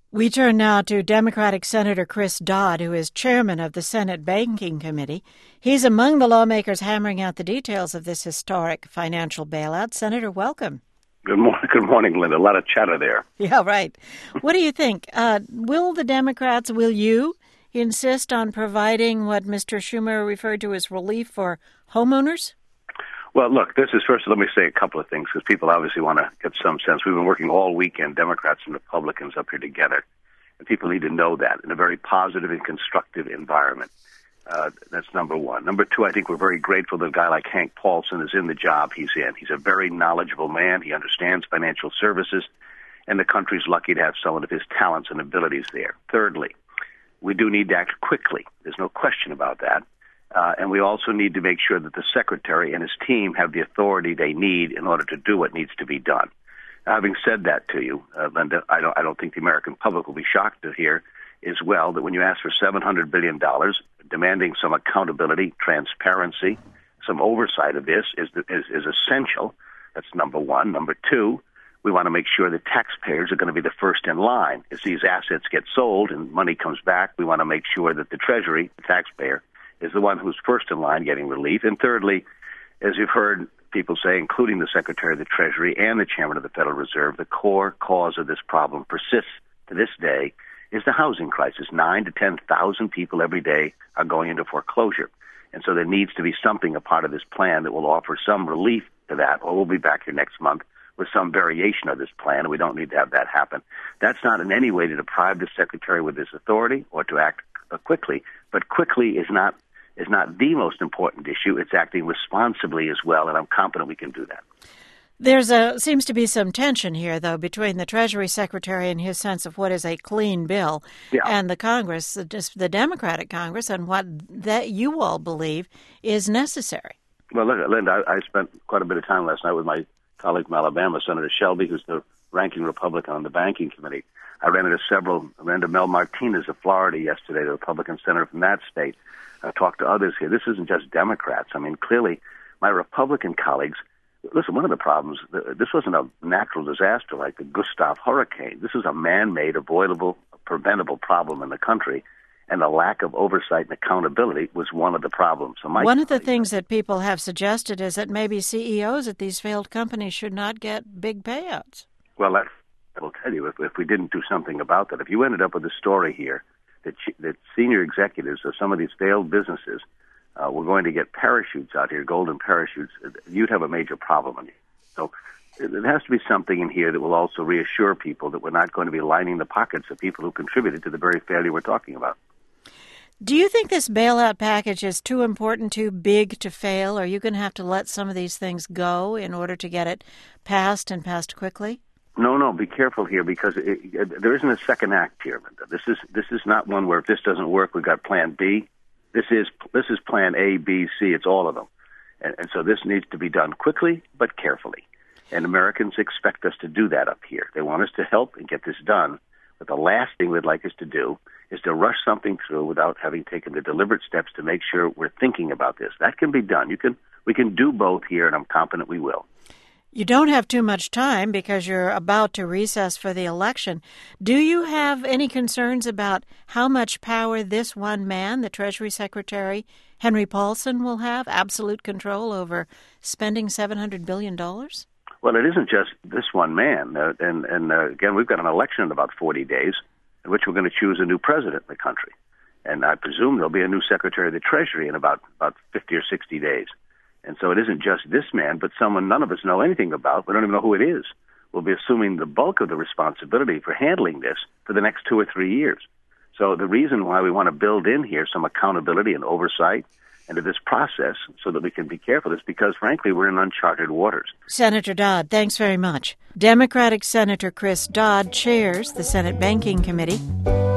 We turn now to Democratic Senator Chris Dodd, who is chairman of the Senate Banking Committee. He's among the lawmakers hammering out the details of this historic financial bailout. Senator, welcome. Good morning, Linda. A lot of chatter there. Yeah, right. What do you think? Will you insist on providing what Mr. Schumer referred to as relief for homeowners? Well, look, let me say a couple of things, because people obviously want to get some sense. We've been working all weekend, Democrats and Republicans up here together, and people need to know that in a very positive and constructive environment. That's number one. Number two, I think we're very grateful that a guy like Hank Paulson is in the job he's in. He's a very knowledgeable man. He understands financial services, and the country's lucky to have someone of his talents and abilities there. Thirdly, we do need to act quickly. There's no question about that. And we also need to make sure that the Secretary and his team have the authority they need in order to do what needs to be done. Now, having said that to you, Linda, I don't think the American public will be shocked to hear as well that when you ask for $700 billion, demanding some accountability, transparency, some oversight of this is essential. That's number one. Number two, we want to make sure that taxpayers are going to be the first in line. As these assets get sold and money comes back, we want to make sure that the Treasury, the taxpayer, is the one who's first in line getting relief. And thirdly, as you've heard people say, including the Secretary of the Treasury and the Chairman of the Federal Reserve, the core cause of this problem persists to this day is the housing crisis. 9,000 to 10,000 people every day are going into foreclosure. And so there needs to be something, a part of this plan, that will offer some relief to that, or we'll be back here next month with some variation of this plan, and we don't need to have that happen. That's not in any way to deprive the Secretary with this authority or to act quickly, but quickly is not the most important issue. It's acting responsibly as well, and I'm confident we can do that. Seems to be some tension here, though, between the Treasury Secretary and his sense of what is a clean bill and the Congress, the Democratic Congress, and what that you all believe is necessary. Well, look, Linda, I spent quite a bit of time last night with my colleague from Alabama, Senator Shelby, who's the ranking Republican on the Banking Committee. I ran into Mel Martinez of Florida yesterday, the Republican senator from that state. I talked to others here. This isn't just Democrats. I mean, clearly, my Republican colleagues, listen, one of the problems, this wasn't a natural disaster like the Gustav hurricane. This is a man-made, avoidable, preventable problem in the country, and the lack of oversight and accountability was one of the problems. So one of the things that people have suggested is that maybe CEOs at these failed companies should not get big payouts. Well, I will tell you, if we didn't do something about that, if you ended up with a story here that senior executives of some of these failed businesses were going to get parachutes out here, golden parachutes, you'd have a major problem. So there has to be something in here that will also reassure people that we're not going to be lining the pockets of people who contributed to the very failure we're talking about. Do you think this bailout package is too important, too big to fail? Are you going to have to let some of these things go in order to get it passed and passed quickly? No, be careful here, because there isn't a second act here, Linda. This is not one where if this doesn't work, we've got plan B. This is plan A, B, C. It's all of them. And so this needs to be done quickly but carefully. And Americans expect us to do that up here. They want us to help and get this done. But the last thing they'd like us to do is to rush something through without having taken the deliberate steps to make sure we're thinking about this. That can be done. We can do both here, and I'm confident we will. You don't have too much time because you're about to recess for the election. Do you have any concerns about how much power this one man, the Treasury Secretary, Henry Paulson, will have? Absolute control over spending $700 billion? Well, it isn't just this one man. Again, we've got an election in about 40 days in which we're going to choose a new president in the country. And I presume there'll be a new Secretary of the Treasury in about 50 or 60 days. And so it isn't just this man, but someone none of us know anything about. We don't even know who it is. We'll be assuming the bulk of the responsibility for handling this for the next 2 or 3 years. So the reason why we want to build in here some accountability and oversight into this process so that we can be careful is because, frankly, we're in uncharted waters. Senator Dodd, thanks very much. Democratic Senator Chris Dodd chairs the Senate Banking Committee.